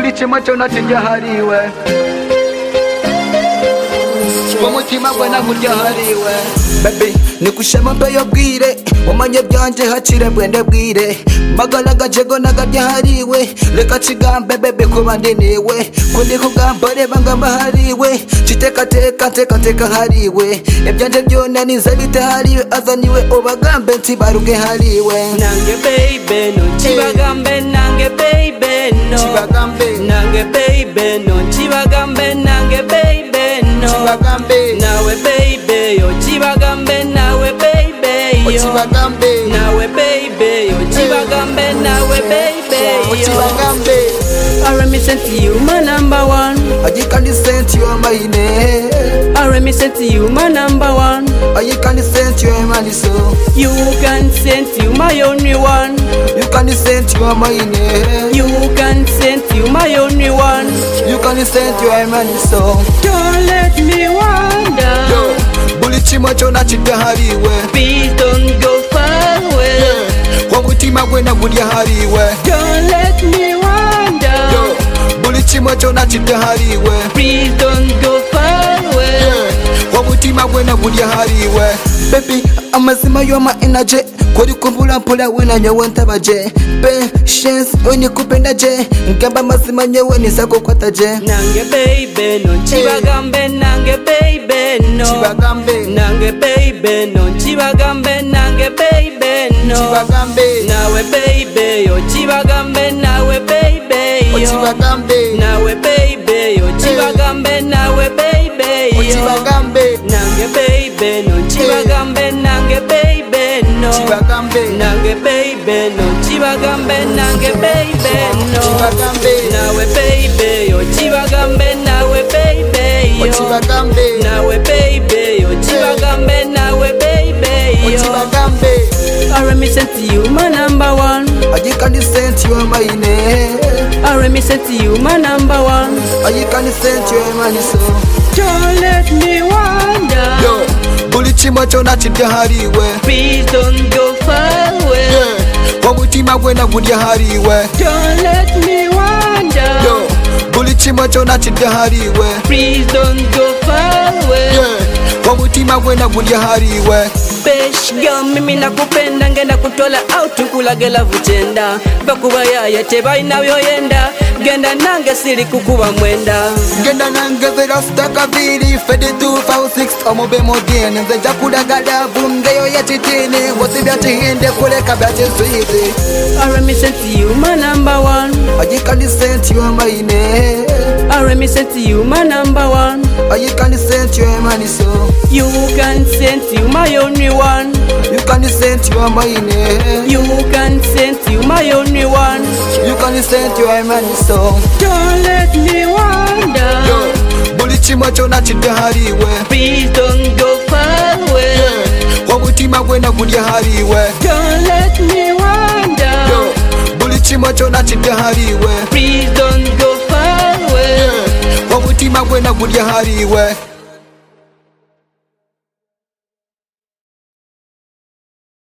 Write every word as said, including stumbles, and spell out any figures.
buri kimwe cyona kijya hariwe umutima gwe nagurya hariwe baby nikushema mbe yobwire umanye byanje hacire bwende bwire magala gajego nagarya hariwe reka kigambe bebe kuba ndiniwe kundi kugamba reba ngamba hariwe kiteka teka teka teka hariwe ebyanje byona nize bitahariwe azaniwe obagambe ntibaruge hariwe nange baby no kibagambe nange baby no kibagambe nange baby no kibagambe nange baby no kibagambe nawe baby yo kibagambe nawe baby yo kibagambe nawe baby yo kibagambe nawe baby yo kibagambe I represent you my number one I can send you my name I represent you my number one I can send you my soul you can send you my only one you can send you my name you can send you my only one you can send you my soul don't let me wonder yo buli kimwe cyona kidahariwe please don't go far away yeah. umutima gwe nagurya hariwe don't let me wonder yo buli kimwe cyona kidahariwe please don't go far away yeah. umutima gwe nagurya hariwe baby amazima yo ma energy kuri kumbula mpula wena nyowe ntabaje patience oni kupenda je ngamba mazima nyowe nisako kwataje nange baby no kibagambe nange baby no kibagambe nange baby no kibagambe nange baby no kibagambe nawe baby yo kibagambe nawe baby yo kibagambe nawe baby yo kibagambe nawe baby yo kibagambe nange baby no kibagambe nange baby no kibagambe nange baby no kibagambe nange baby no kibagambe nawe baby yo kibagambe nawe baby yo kibagambe nawe baby yo kibagambe nawe baby yo kibagambe I represent you my number one I can send you my name I represent you my number one I can send you my soul don't let me wonder yo buli kimwe cyona kidahariwe please don't go far away yeah. umutima gwe nagurya hariwe don't let me wonder yo buli kimwe cyona kidahariwe please don't go far away yeah. umutima gwe nagurya hariwe Besh girl mimi nakupenda ngenda kutola out nkulagela vuchenda bakuba yaya tebai nabyo yenda genda nange siri kukuba mwenda ngenda nange zerasta kabiri fede two five six omobe modene nze jakudagala vungeyo yachitini wosibyatihinde kuleka byachisuizi I represent you my number one I can send you my name I represent you my number one I can send you my soul you can send you my only one you can send you my name you can send you my only one you can send you my soul don't let me wonder yo buli kimwe cyona kidahariwe please don't go far away yeah. umutima gwe nagurya hariwe don't let me wonder yo buli kimwe cyona kidahariwe please don't go far away yeah. umutima gwe nagurya hariwe